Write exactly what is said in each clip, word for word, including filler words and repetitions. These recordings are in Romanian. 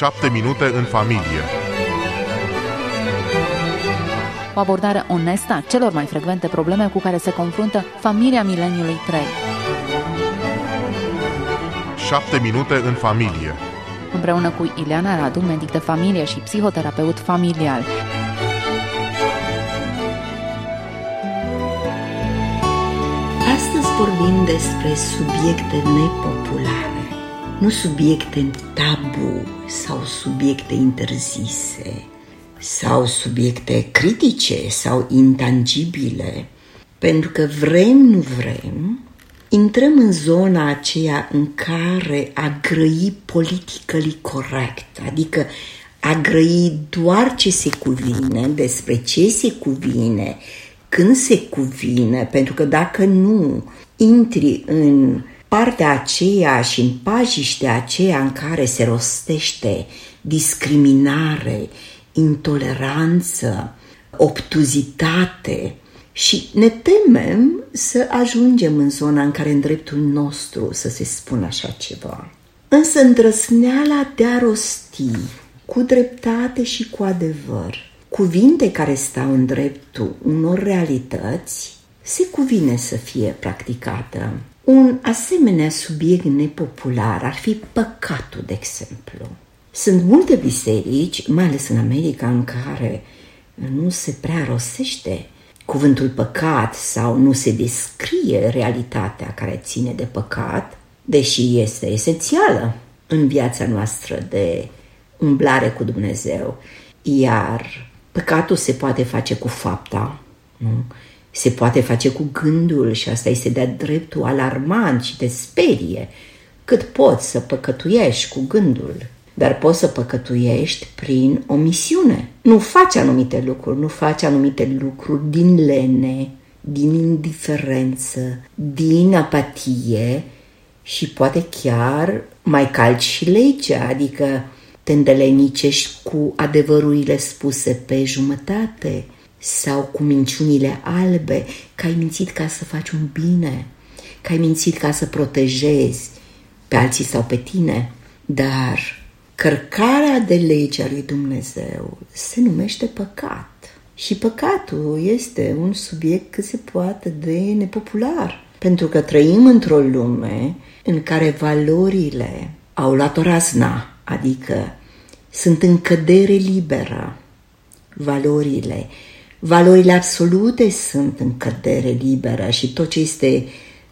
șapte minute în familie. O abordare onestă a celor mai frecvente probleme cu care se confruntă familia mileniului trei. șapte minute în familie. Împreună cu Ileana Radu, medic de familie și psihoterapeut familial. Astăzi vorbim despre subiecte nepopulare, nu subiecte tabu sau subiecte interzise sau subiecte critice sau intangibile, pentru că vrem, nu vrem, intrăm în zona aceea în care a grăi politically correct, adică a grăi doar ce se cuvine, despre ce se cuvine, când se cuvine, pentru că dacă nu intri în partea aceea și în pajiștea aceea în care se rostește discriminare, intoleranță, obtuzitate, și ne temem să ajungem în zona în care în dreptul nostru să se spună așa ceva. Însă îndrăzneala de a rosti cu dreptate și cu adevăr cuvinte care stau în dreptul unor realități, se cuvine să fie practicată. Un asemenea subiect nepopular ar fi păcatul, de exemplu. Sunt multe biserici, mai ales în America, în care nu se prea rostește cuvântul păcat sau nu se descrie realitatea care ține de păcat, deși este esențială în viața noastră de umblare cu Dumnezeu. Iar păcatul se poate face cu fapta, nu? Se poate face cu gândul și asta este de-a dreptul alarmant și te sperie. Cât poți să păcătuiești cu gândul, dar poți să păcătuiești prin omisiune. Nu faci anumite lucruri, nu faci anumite lucruri din lene, din indiferență, din apatie și poate chiar mai calci și legea, adică te îndelenicești cu adevărurile spuse pe jumătate sau cu minciunile albe, că ai mințit ca să faci un bine, că ai mințit ca să protejezi pe alții sau pe tine, dar cărcarea de legea lui Dumnezeu se numește păcat. Și păcatul este un subiect cât se poate de nepopular, pentru că trăim într-o lume în care valorile au luat o razna, adică sunt în cădere liberă. Valorile, valorile absolute sunt în cădere liberă și tot ce este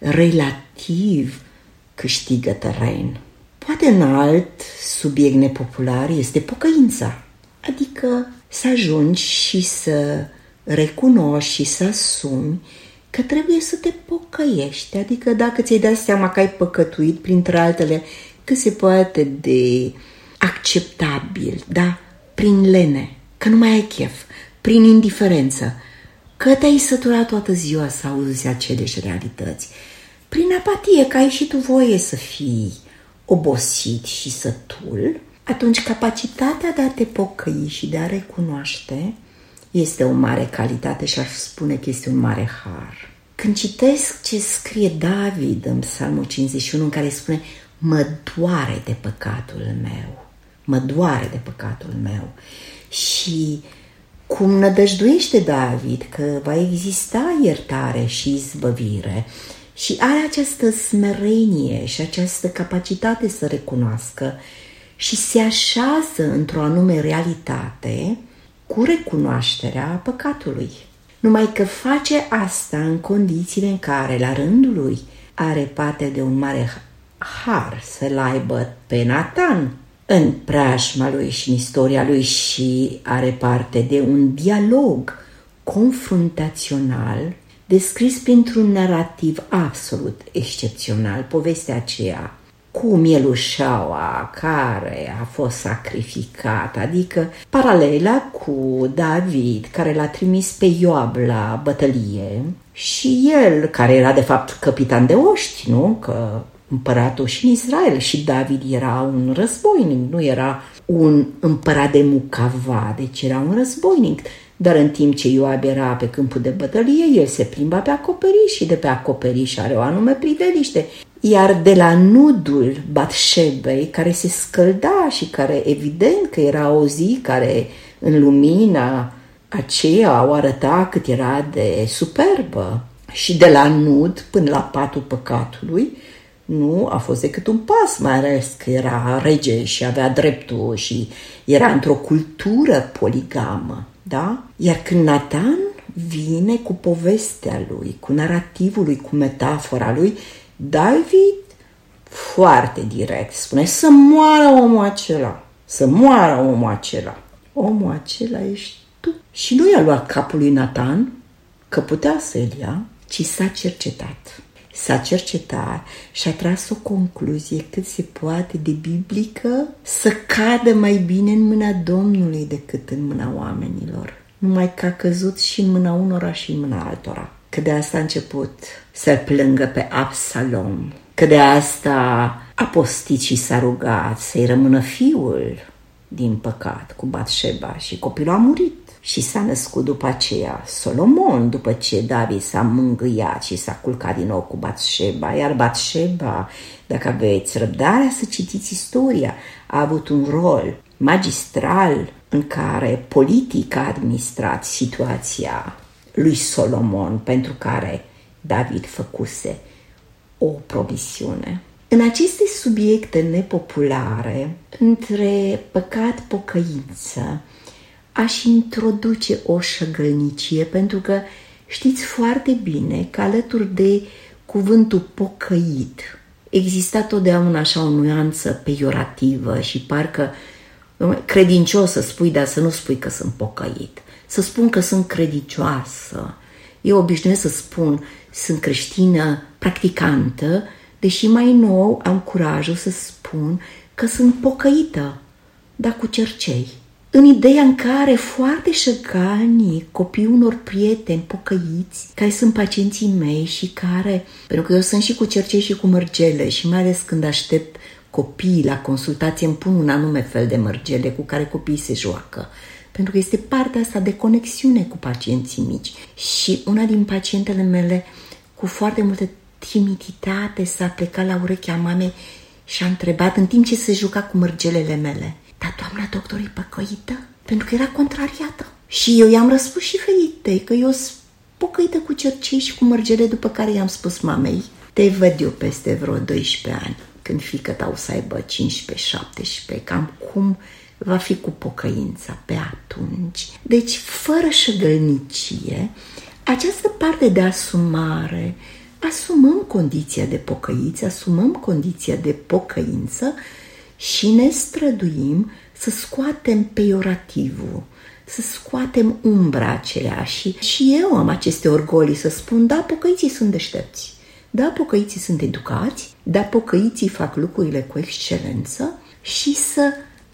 relativ câștigă teren. Poate un alt subiect nepopular este pocăința, adică să ajungi și să recunoști și să asumi că trebuie să te pocăiești, adică dacă ți-ai dat seama că ai păcătuit, printre altele, că se poate de acceptabil, da, prin lene, că nu mai ai chef, prin indiferență, că te-ai săturat toată ziua să auzi aceleși realități, prin apatie, că ai și tu voie să fii obosit și sătul, atunci capacitatea de a te pocăi și de a recunoaște este o mare calitate și aș spune că este un mare har. Când citesc ce scrie David în Psalmul cincizeci și unu, în care spune: mă doare de păcatul meu, mă doare de păcatul meu, și cum nădăjduiește David că va exista iertare și izbăvire, și are această smerenie și această capacitate să recunoască și se așează într-o anume realitate cu recunoașterea păcatului. Numai că face asta în condițiile în care, la rândul lui, are parte de un mare har să-l aibă pe Natan în preajma lui și în istoria lui și are parte de un dialog confruntațional descris printr-un narativ absolut excepțional, povestea aceea cu mielușaua care a fost sacrificată, adică paralela cu David care l-a trimis pe Ioab la bătălie și el, care era de fapt capitan de oști, nu? Că împăratul și în Israel și David era un războinic, nu era un împărat de mucava, deci era un războinic. Dar în timp ce Ioab era pe câmpul de bătălie, el se plimba pe acoperiș și de pe acoperiș are o anume priveliște. Iar de la nudul Batșebei, care se scălda și care evident că era o zi care în lumina aceea o arăta cât era de superbă, și de la nud până la patul păcatului, nu a fost decât un pas, mai ales că era rege și avea dreptul și era într-o cultură poligamă, da? Iar când Natan vine cu povestea lui, cu narativul lui, cu metafora lui, David foarte direct spune să moară omul acela, să moară omul acela. Omul acela ești tu. Și nu i-a luat capul lui Natan, că putea să-l ia, ci s-a cercetat. S-a cercetat și a tras o concluzie cât se poate de biblică, să cadă mai bine în mâna Domnului decât în mâna oamenilor. Numai că a căzut și în mâna unora și în mâna altora. Că de asta a început să-l plângă pe Absalom. Că de asta a postit și s-a rugat să-i rămână fiul, din păcat, cu Batșeba, și copilul a murit. Și s-a născut după aceea Solomon, după ce David s-a mângâiat și s-a culcat din nou cu Batșeba. Iar Batșeba, dacă aveți răbdarea să citiți istoria, a avut un rol magistral în care politic a administrat situația lui Solomon, pentru care David făcuse o promisiune. În aceste subiecte nepopulare, între păcat-pocăință, aș introduce o șăgălnicie, pentru că știți foarte bine că alături de cuvântul pocăit exista totdeauna așa o nuanță peiorativă și parcă credincios să spui, dar să nu spui că sunt pocăit. Să spun că sunt credincioasă. Eu obișnuiesc să spun sunt creștină practicantă, deși mai nou am curajul să spun că sunt pocăită, dar cu cercei. În ideea în care foarte șăgalnic copiii unor prieteni pocăiți, care sunt pacienții mei și care, pentru că eu sunt și cu cercei și cu mărgele și mai ales când aștept copiii la consultație îmi pun un anume fel de mărgele cu care copiii se joacă. Pentru că este partea asta de conexiune cu pacienții mici. Și una din pacientele mele, cu foarte multă timiditate, s-a plecat la urechea mamei și a întrebat în timp ce se juca cu mărgelele mele: dar doamna doctor e păcăită? Pentru că era contrariată. Și eu i-am răspuns și ferite că eu sunt pocăită cu cercei și cu mărgele, după care i-am spus mamei: te văd eu peste vreo doisprezece ani, când fiică-ta o să aibă cincisprezece șaptesprezece, cam cum va fi cu pocăința pe atunci. Deci, fără șăgălnicie, această parte de asumare, asumăm condiția de pocăiți, asumăm condiția de pocăință și ne străduim să scoatem peiorativul, să scoatem umbra acelea. Și, și eu am aceste orgolii să spun: da, pocăiții sunt deștepți, da, pocăiții sunt educați, da, pocăiții fac lucrurile cu excelență, și să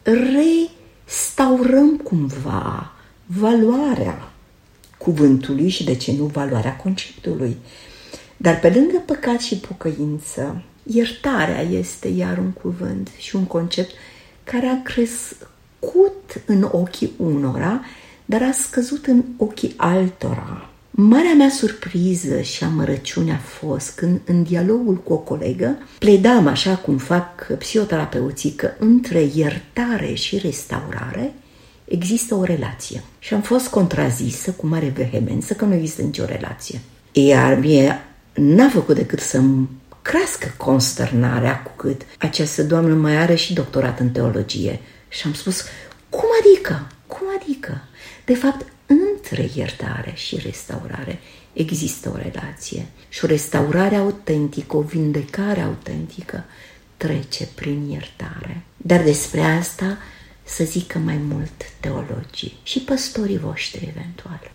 restaurăm cumva valoarea cuvântului și, de ce nu, valoarea conceptului. Dar pe lângă păcat și pocăință, iertarea este iar un cuvânt și un concept care a crescut în ochii unora, dar a scăzut în ochii altora. Marea mea surpriză și amărăciune a fost când, în dialogul cu o colegă, pledam, așa cum fac psihoterapeuții, că între iertare și restaurare există o relație. Și am fost contrazisă cu mare vehemență că nu există nicio relație. Iar mie n-a făcut decât să-mi crească consternarea cu cât această doamnă mai are și doctorat în teologie. Și am spus: cum adică? Cum adică? De fapt, între iertare și restaurare există o relație. Și o restaurare autentică, o vindecare autentică trece prin iertare. Dar despre asta să zică mai mult teologii și păstorii voștri eventual.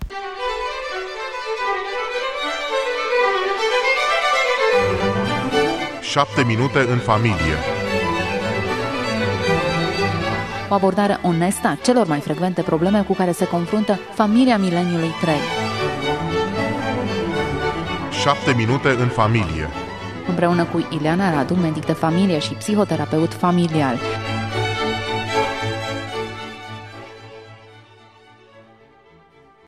Șapte minute în familie. O abordare onestă a celor mai frecvente probleme cu care se confruntă familia mileniului trei. Șapte minute în familie. Împreună cu Ileana Radu, medic de familie și psihoterapeut familial.